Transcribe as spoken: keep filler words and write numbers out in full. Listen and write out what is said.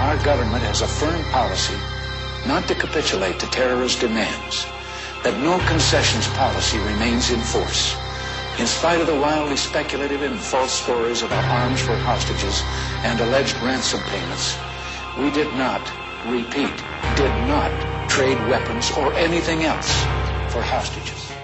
our government has a firm policy not to capitulate to terrorist demands, that no concessions policy remains in force. In spite of the wildly speculative and false stories about arms for hostages and alleged ransom payments, we did not, repeat, did not trade weapons or anything else for hostages.